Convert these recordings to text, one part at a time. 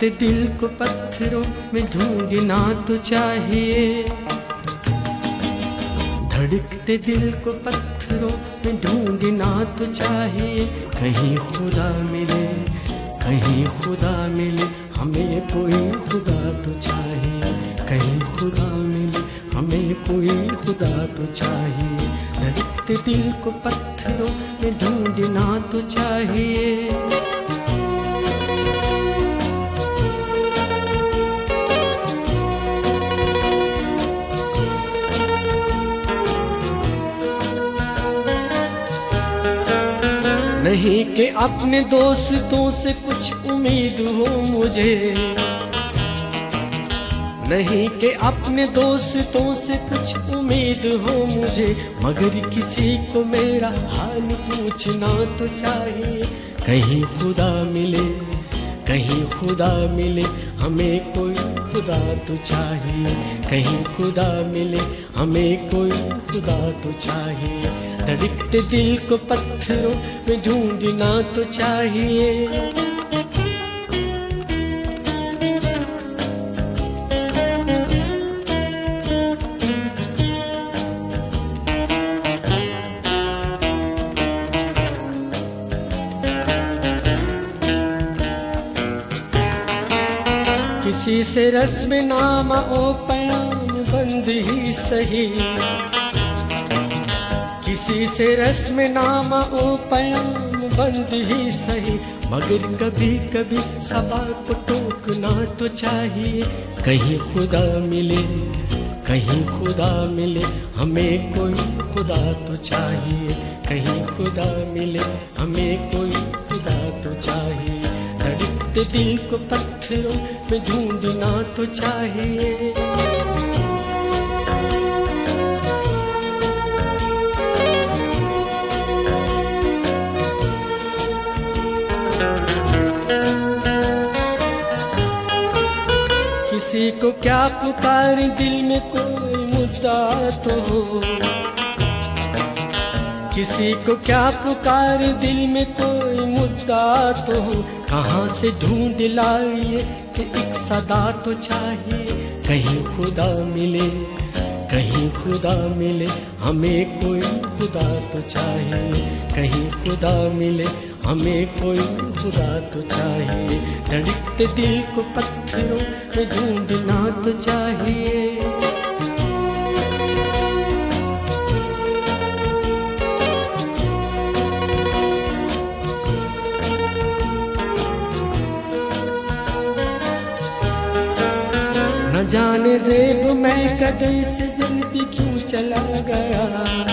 धड़कते दिल को पत्थरों में ढूंढना तो चाहिए, धड़कते दिल को पत्थरों में ढूंढना तो चाहिए। कहीं खुदा मिले, कहीं खुदा मिले, हमें कोई खुदा तो चाहिए। कहीं खुदा मिले, हमें कोई खुदा तो चाहिए। धड़कते दिल को पत्थरों में ढूंढना तो चाहिए। नहीं कि अपने दोस्तों से कुछ उम्मीद हो मुझे, नहीं कि अपने दोस्तों से कुछ उम्मीद हो मुझे, मगर किसी को मेरा हाल पूछना तो चाहिए। कहीं खुदा मिले, कहीं खुदा मिले, हमें कोई खुदा तो चाहिए। कहीं खुदा मिले, हमें कोई खुदा तो चाहिए। धड़कते दिल को पत्थरों में ढूंढना तो चाहिए। किसी से रस्म नामा ओ पैगाम बंद ही सही, किसी से रस्म नामा ओ पैगाम बंद ही सही, मगर कभी कभी सबा को टोकना तो चाहिए। कहीं खुदा मिले, कहीं खुदा मिले, हमें कोई खुदा तो चाहिए। कहीं खुदा मिले, हमें कोई खुदा तो चाहिए। धड़कते दिल को पत्थरों में ढूंढना तो चाहिए। किसी को क्या पुकार दिल में कोई मुद्दा तो हो, किसी को क्या पुकार दिल में कोई मुद्दा तो हो, कहाँ से ढूंढ लाइए कि एक सदा तो चाहिए। कहीं खुदा मिले, कहीं खुदा मिले, हमें कोई खुदा तो चाहिए। कहीं खुदा मिले, हमें कोई खुदा तो चाहिए। धड़कते दिल को पत्थरों में ढूंढना तो चाहिए। न जाने ज़ेब मैं कदे से जल्दी क्यों चला गया,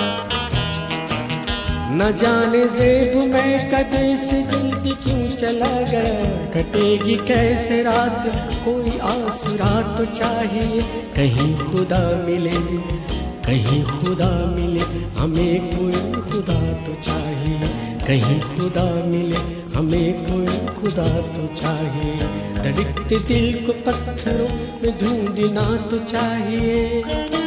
न जाने ज़ेब मैं कदे से जल्दी क्यों चला गया। कटेगी कैसे रात, कोई आसरा तो चाहिए। कहीं खुदा मिले, कहीं खुदा मिले, हमें कोई खुदा तो चाहिए। कहीं खुदा मिले, हमें कोई खुदा तो चाहिए। धड़कते दिल को पत्थरों में ढूंढना तो चाहिए।